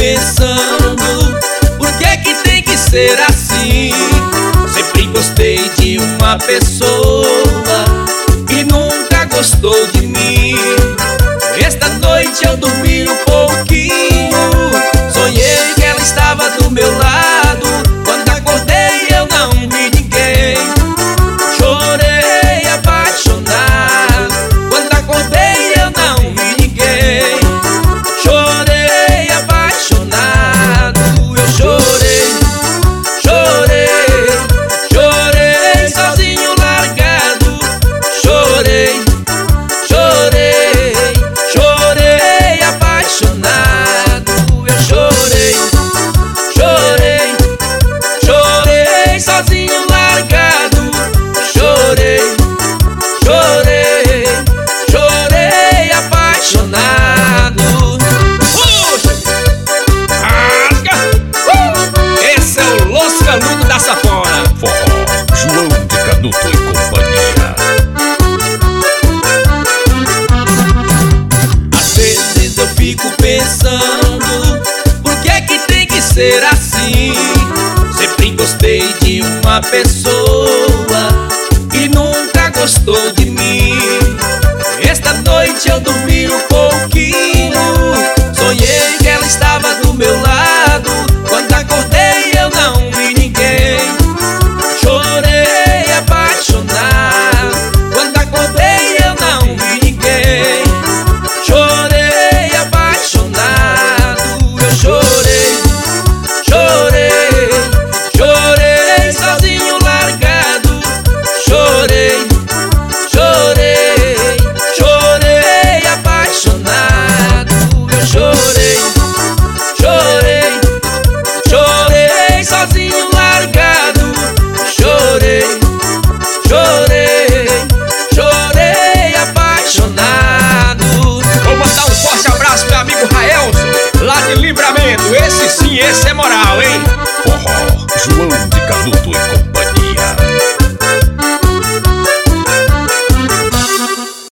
pensando, por que que tem que ser assim? Sempre gostei de uma pessoa e nunca gostou de mim. Esta noite eu dormi um pouquinho, sonhei que ela estava do meu lado. Quando acordei eu não vi ninguém, chorei apaixonado. Quando acordei eu não vi ninguém, chorei apaixonado. Eu chorei, chorei, chorei sozinho largado. Chorei, chorei, chorei apaixonado. Eu chorei, chorei, chorei sozinho largado. Chorei, chorei, chorei apaixonado. Puxa! Rasga! Esse é o Los Canudos da Sanfona. Forró, João de Canuto e companhia. Às vezes eu fico pensando, por que que tem que ser assim? Sempre gostei de uma pessoa e nunca gostou de mim. Esta noite eu dormi um pouquinho, sonhei que ela estava do meu lado. Quando acordei eu não vi ninguém, chorei apaixonado. Quando acordei eu não vi ninguém, chorei apaixonado. Eu chorei, chorei, chorei sozinho largado. Chorei, chorei, chorei apaixonado. Eu chorei, chorei, chorei sozinho largado. Chorei, chorei, chorei apaixonado. Vou mandar um forte abraço pro meu amigo Raelson, lá de Livramento. Esse sim, esse é moral, hein?